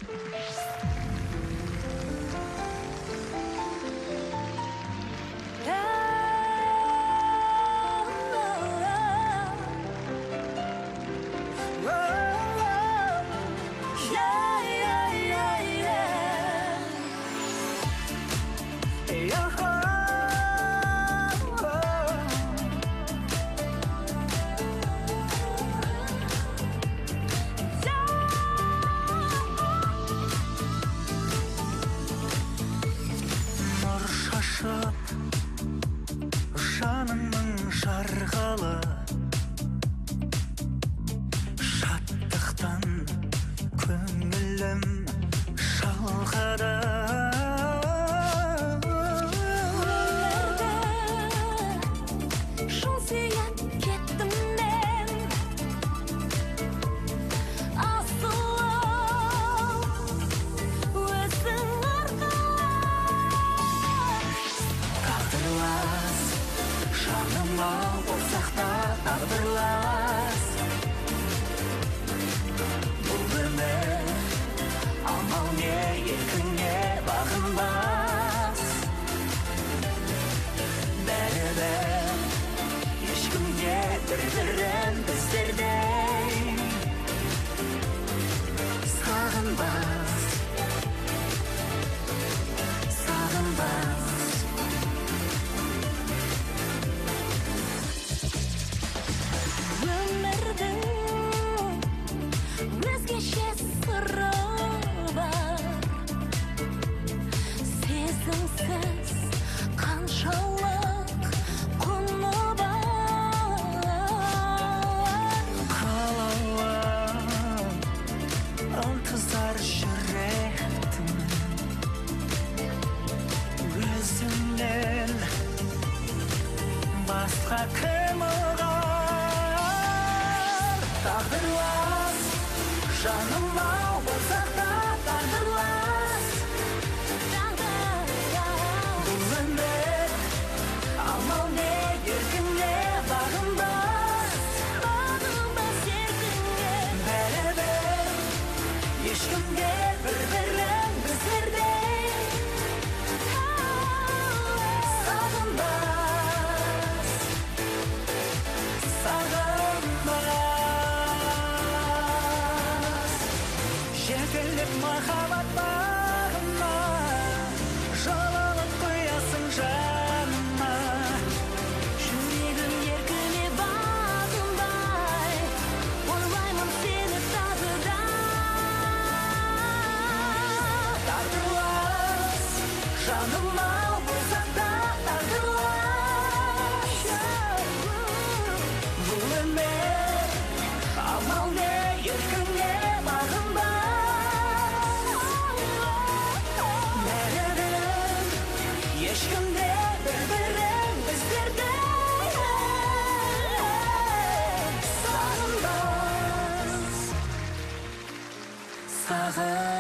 Жанымның жарғалы шаттықтан көңілім шалғады жол сүйіп кеттім мен асылым өзің тағдырлас жаныма болсақ та тағдырлас бұл өмір амал не еркіңе бағынбас бәрібір ешкімге бір-бірін біздердей сағынбас өмірдің өзгеше сыры бар сезімсіз қаншалық құны бар қалауым ынтызар жүректің өзіңнен басқа кім ұғар тағдырлас жаныма болсақ та тағдырлас бұл өмір амал не еркіңе бағынбас бәрібір ешкімге бір-бірін біздердей сағынбас жетіліп махаббат бағына жаланып қоясың жаныма жүрегім еркіне бағынбай ойлаймын сені тағы да тағдырлас жаныма болсақ та тағдырлас бұл өмір амал не еркіңе ешкімде бір-бірін біздердей сағынбас